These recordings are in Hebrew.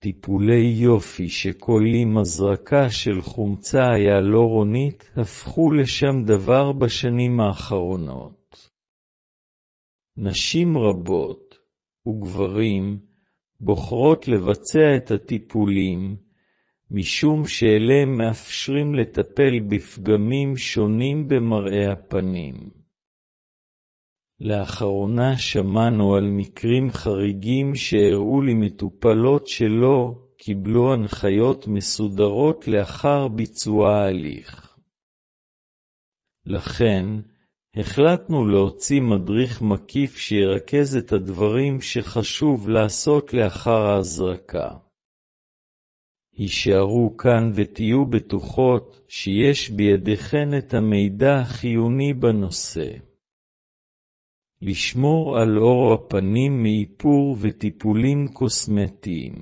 טיפולי יופי שכוללים הזרקה של חומצה היאלורונית הפכו לשם דבר בשנים האחרונות. נשים רבות וגברים בוחרות לבצע את הטיפולים, משום שאלה מאפשרים לטפל בפגמים שונים במראה הפנים. לאחרונה שמענו על מקרים חריגים שהראו לי מטופלות שלא קיבלו הנחיות מסודרות לאחר ביצוע ההליך. לכן, החלטנו להוציא מדריך מקיף שירכז את הדברים שחשוב לעשות לאחר ההזרקה. הישארו כאן ותהיו בטוחות שיש בידיכן את המידע החיוני בנושא. לשמור על אור הפנים מאיפור וטיפולים קוסמטיים.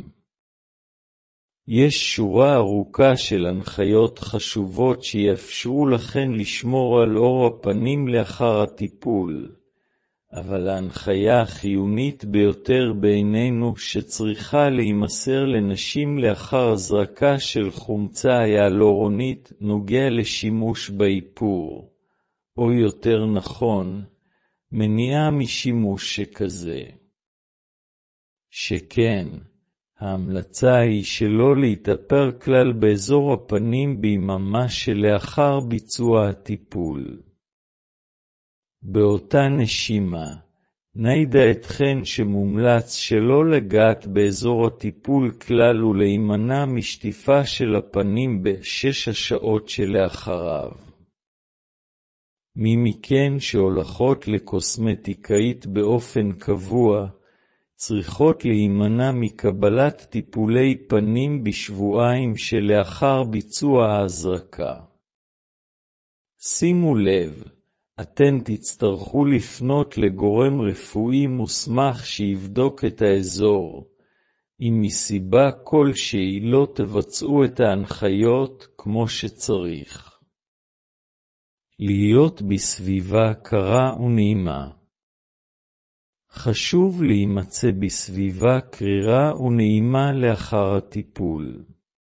יש שורה ארוכה של הנחיות חשובות שיאפשרו לכן לשמור על אור הפנים לאחר הטיפול, אבל ההנחיה החיונית ביותר בעינינו שצריכה להימסר לנשים לאחר הזרקה של חומצה היאלורונית נוגע לשימוש באיפור, או יותר נכון, מניעה משימוש שכזה. שכן, ההמלצה היא שלא להתאפר כלל באזור הפנים ביממה שלאחר ביצוע הטיפול. באותה נשימה, נעידה אתכן שמומלץ שלא לגעת באזור הטיפול כלל ולהימנע משטיפה של הפנים ב6 השעות שלאחריו. מי מכן שהולכות לקוסמטיקאית באופן קבוע, צריכות להימנע מקבלת טיפולי פנים בשבועיים שלאחר ביצוע ההזרקה. שימו לב, אתן תצטרכו לפנות לגורם רפואי מוסמך שיבדוק את האזור, אם מסיבה כלשהי לא תבצעו את ההנחיות כמו שצריך. להיות בסביבה קרה ונעימה. חשוב להימצא בסביבה קרירה ונעימה לאחר הטיפול.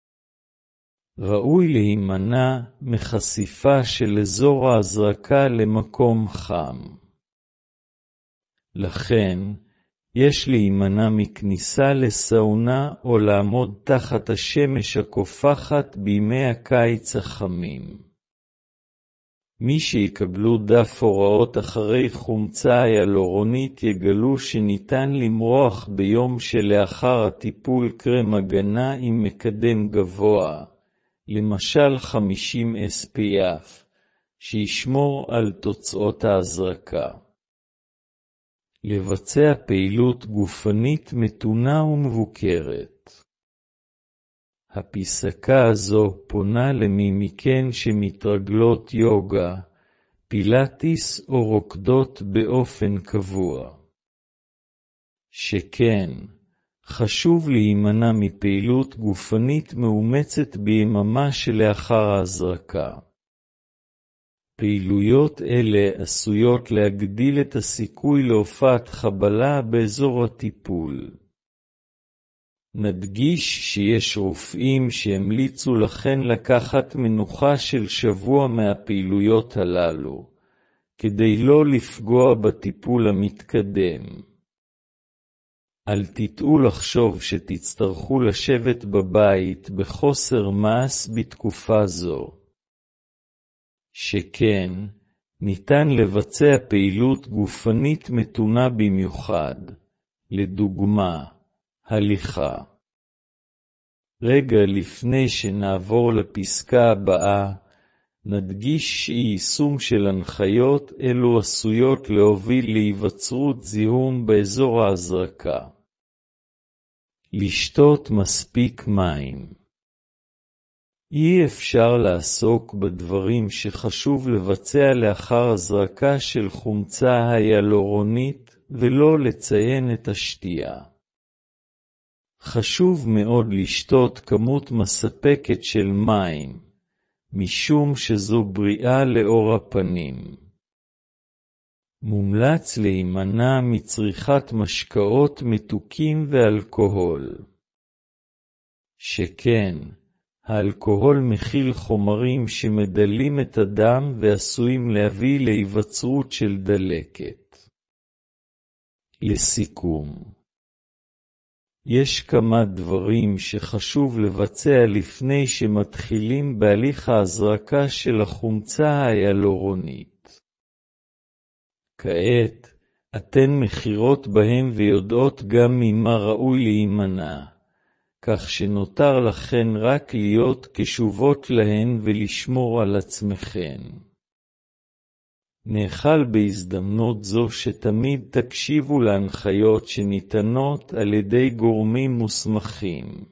ראוי להימנע מחשיפה של אזור ההזרקה למקום חם. לכן, יש להימנע מכניסה לסאונה או לעמוד תחת השמש הקופחת בימי הקיץ החמים. מי שיקבלו דף הוראות אחרי חומצה היאלורונית יגלו שניתן למרוח ביום שלאחר הטיפול קרם הגנה עם מקדם גבוה, למשל 50 SPF, שישמור על תוצאות ההזרקה. לבצע פעילות גופנית מתונה ומבוקרת. הפסקה הזו פונה למי מכן שמתרגלות יוגה, פילאטיס או רוקדות באופן קבוע. שכן, חשוב להימנע מפעילות גופנית מאומצת ביממה שלאחר ההזרקה. פעילויות אלה עשויות להגדיל את הסיכוי להופעת חבלה באזור הטיפול. נדגיש שיש רופאים שהמליצו לכן לקחת מנוחה של שבוע מהפעילויות הללו, כדי לא לפגוע בטיפול המתקדם. אל תטעו לחשוב שתצטרכו לשבת בבית בחוסר מעש בתקופה זו. שכן, ניתן לבצע פעילות גופנית מתונה במיוחד, לדוגמה, הליכה. רגע לפני שנעבור לפסקה הבאה, נדגיש שיישום של הנחיות אלו עשויות להוביל להיווצרות זיהום באזור ההזרקה. לשתות מספיק מים. אי אפשר לעסוק בדברים שחשוב לבצע לאחר הזרקה של חומצה היאלורונית ולא לציין את השתייה. חשוב מאוד לשתות כמות מספקת של מים, משום שזו בריאה לאור הפנים. מומלץ להימנע מצריכת משקאות מתוקים ואלכוהול. שכן, האלכוהול מכיל חומרים שמדלים את הדם ועשויים להביא להיווצרות של דלקת. לסיכום, יש כמה דברים שחשוב לבצע לפני שמתחילים בהליך ההזרקה של החומצה ההיאלורונית. כעת, אתן מכירות בהם ויודעות גם ממה ראוי להימנע, כך שנותר לכן רק להיות קשובות להן ולשמור על עצמכן. נאחל בהזדמנות זו שתמיד תקשיבו להנחיות שניתנות על ידי גורמים מוסמכים.